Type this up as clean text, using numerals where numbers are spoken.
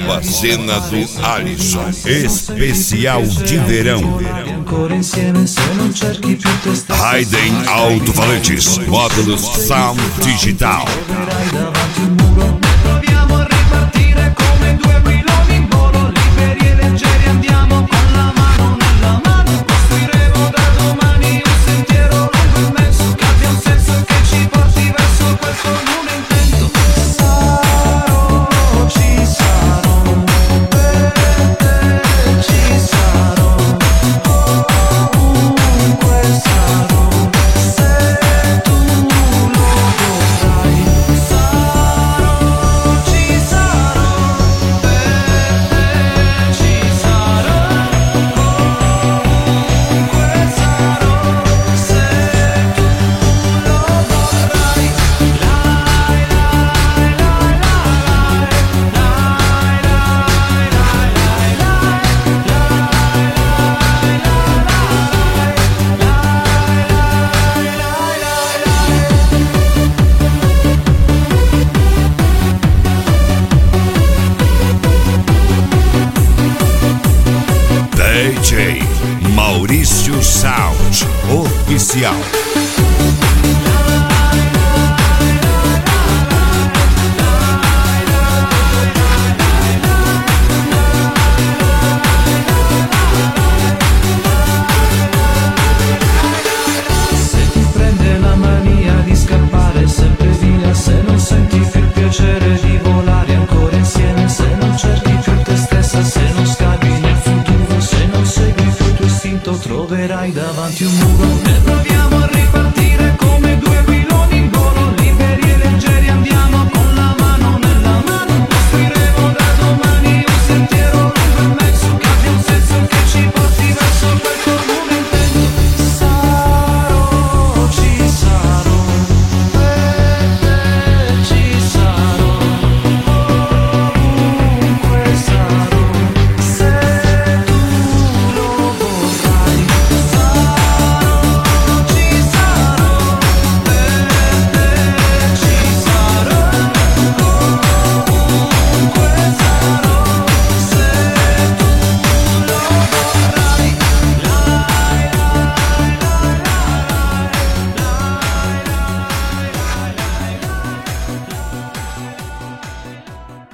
nova cena do Alisson, especial de verão. Raiden Alto-Falantes, módulos Sound Digital. Proviamo a ripartire come due aquiloni in volo, liberi e leggeri andiamo con la mano nella mano. Costruiremo da domani un sentiero lungo e immenso che abbia un senso e che ci porti verso quel comune intento. Sarò, ci sarò, per te ci sarò, ovunque sarò, se tu lo vorrai. Sarò, ci sarò, per te ci sarò, ovunque sarò, se tu lo vorrai. DJ Maurício Sound Oficial. Se ti prende la mania di scappare sempre via, se non senti più il piacere di volare ancora insieme, se non cerchi più te stessa, se non scavi nel futuro, se non segui più il tuo istinto, troverai davanti un muro.